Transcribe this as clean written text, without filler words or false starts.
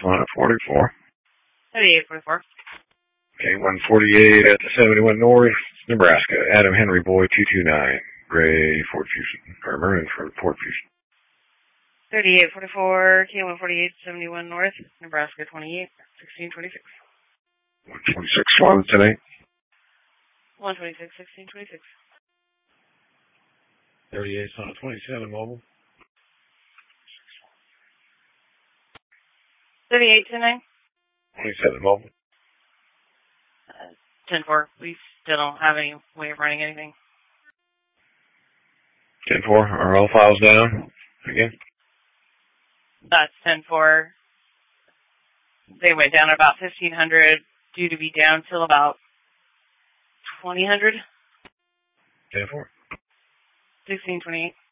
on at 44. 3844. Okay, 148 at the 71 North, Nebraska. Adam Henry Boy 229. Gray Fort Fusion. Or Maroon for Fort Fusion. 3844, K148, 71 North, Nebraska 28, 1626. 126 Swan tonight. 126, 1626. 38 on 27 mobile. 38 tonight. 27 mobile. 10-4. We still don't have any way of running anything. 10-4. Are all files down again? That's 10-4. They went down about 1,500, due to be down till about 2,000. 10-4. 1628.